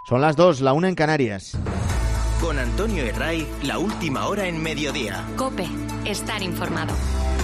Son las 2, la 1 en Canarias. Con Antonio Herray, la última hora en mediodía. COPE, estar informado.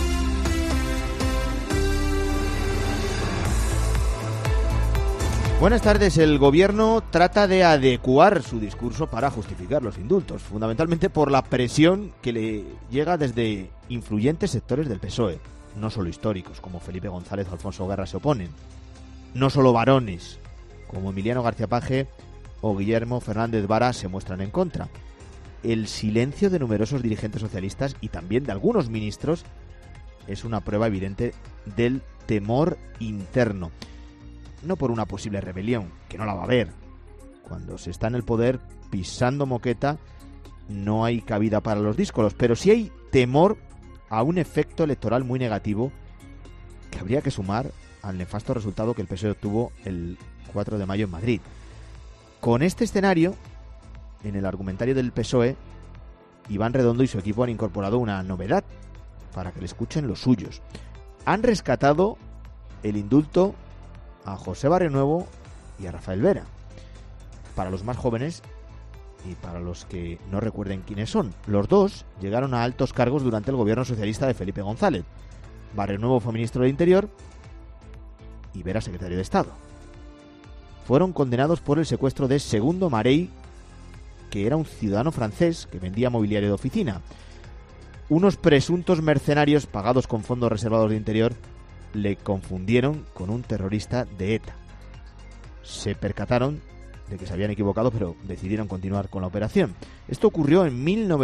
Buenas tardes. El gobierno trata de adecuar su discurso para justificar los indultos, fundamentalmente por la presión que le llega desde influyentes sectores del PSOE, no solo históricos, como Felipe González o Alfonso Guerra se oponen, no solo varones, como Emiliano García Paje o Guillermo Fernández Vara se muestran en contra. El silencio de numerosos dirigentes socialistas y también de algunos ministros es una prueba evidente del temor interno. No por una posible rebelión, que no la va a haber. Cuando se está en el poder pisando moqueta, no hay cabida para los díscolos, pero sí hay temor a un efecto electoral muy negativo que habría que sumar al nefasto resultado que el PSOE obtuvo el 4 de mayo en Madrid. Con este escenario, en el argumentario del PSOE, Iván Redondo y su equipo han incorporado una novedad para que le escuchen los suyos. Han rescatado el indulto a José Barrionuevo y a Rafael Vera. Para los más jóvenes y para los que no recuerden quiénes son, los dos llegaron a altos cargos durante el gobierno socialista de Felipe González. Barrionuevo fue ministro del Interior y Vera secretario de Estado. Fueron condenados por el secuestro de Segundo Marey, que era un ciudadano francés que vendía mobiliario de oficina. Unos presuntos mercenarios pagados con fondos reservados de Interior le confundieron con un terrorista de ETA. Se percataron de que se habían equivocado, pero decidieron continuar con la operación. Esto ocurrió en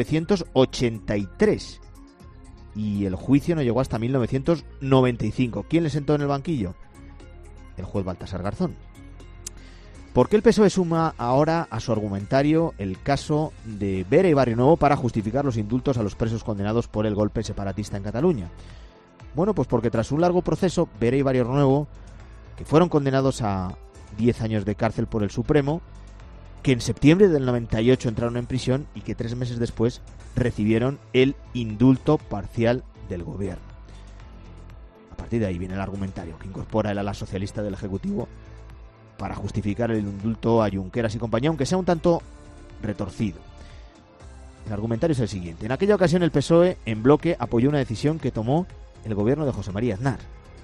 1983 y el juicio no llegó hasta 1995. ¿Quién le sentó en el banquillo? El juez Baltasar Garzón. ¿Por qué el PSOE suma ahora a su argumentario el caso de Vera y Barrionuevo para justificar los indultos a los presos condenados por el golpe separatista en Cataluña? Bueno, pues porque tras un largo proceso, Vera y Barrionuevo, que fueron condenados a 10 años de cárcel por el Supremo, que en septiembre del 98 entraron en prisión y que 3 meses después recibieron el indulto parcial del gobierno. A partir de ahí viene el argumentario que incorpora el ala socialista del Ejecutivo para justificar el indulto a Junqueras y compañía, aunque sea un tanto retorcido. El argumentario es el siguiente. En aquella ocasión el PSOE en bloque apoyó una decisión que tomó el gobierno de José María Aznar.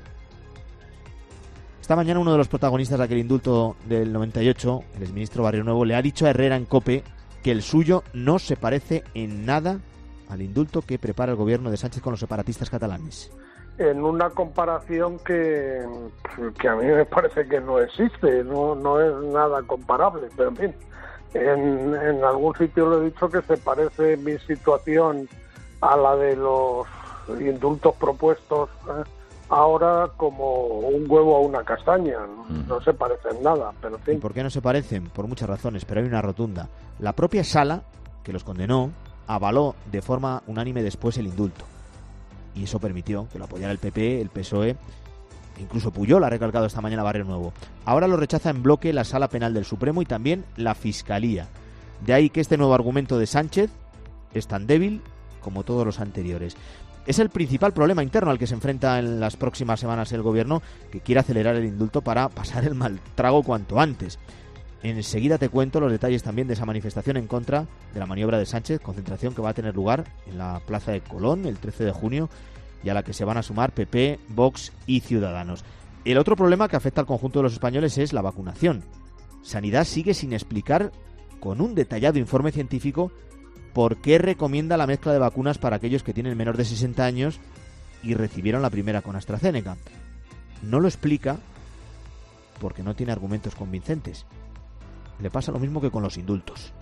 Esta mañana uno de los protagonistas de aquel indulto del 98, el exministro Barrionuevo, le ha dicho a Herrera en COPE que el suyo no se parece en nada al indulto que prepara el gobierno de Sánchez con los separatistas catalanes. En una comparación que a mí me parece que no existe, no es nada comparable, pero en fin, en algún sitio lo he dicho que se parece mi situación a la de los indultos propuestos ahora como un huevo a una castaña, no se parecen nada, pero en fin. ¿Y por qué no se parecen? Por muchas razones, pero hay una rotunda. La propia sala que los condenó avaló de forma unánime después el indulto. Y eso permitió que lo apoyara el PP, el PSOE, incluso Pujol ha recalcado esta mañana Barrionuevo. Ahora lo rechaza en bloque la Sala Penal del Supremo y también la Fiscalía. De ahí que este nuevo argumento de Sánchez es tan débil como todos los anteriores. Es el principal problema interno al que se enfrenta en las próximas semanas el gobierno, que quiere acelerar el indulto para pasar el mal trago cuanto antes. Enseguida te cuento los detalles también de esa manifestación en contra de la maniobra de Sánchez, concentración que va a tener lugar en la Plaza de Colón el 13 de junio y a la que se van a sumar PP, Vox y Ciudadanos. El otro problema que afecta al conjunto de los españoles es la vacunación. Sanidad sigue sin explicar con un detallado informe científico por qué recomienda la mezcla de vacunas para aquellos que tienen menos de 60 años y recibieron la primera con AstraZeneca. No lo explica porque no tiene argumentos convincentes. Le pasa lo mismo que con los indultos.